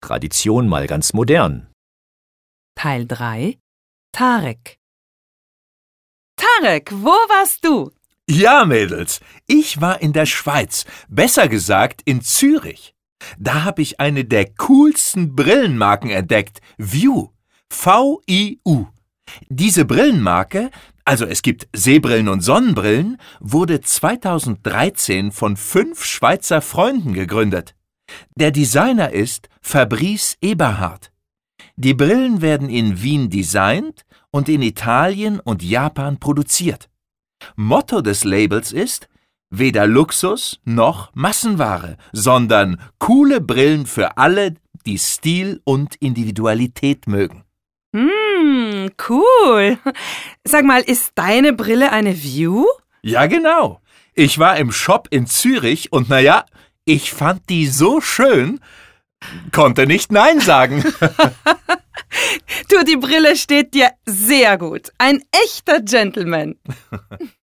Tradition mal ganz modern. Teil 3. Tarek. Tarek, wo warst du? Ja, Mädels, ich war in der Schweiz, besser gesagt in Zürich. Da habe ich eine der coolsten Brillenmarken entdeckt, View, V-I-U. Diese Brillenmarke, also es gibt Sehbrillen und Sonnenbrillen, wurde 2013 von 5 Schweizer Freunden gegründet. Der Designer ist Fabrice Eberhard. Die Brillen werden in Wien designt und in Italien und Japan produziert. Motto des Labels ist: weder Luxus noch Massenware, sondern coole Brillen für alle, die Stil und Individualität mögen. Cool. Sag mal, ist deine Brille eine View? Ja, genau. Ich war im Shop in Zürich und naja, ich fand die so schön, konnte nicht Nein sagen. Du, die Brille steht dir sehr gut. Ein echter Gentleman.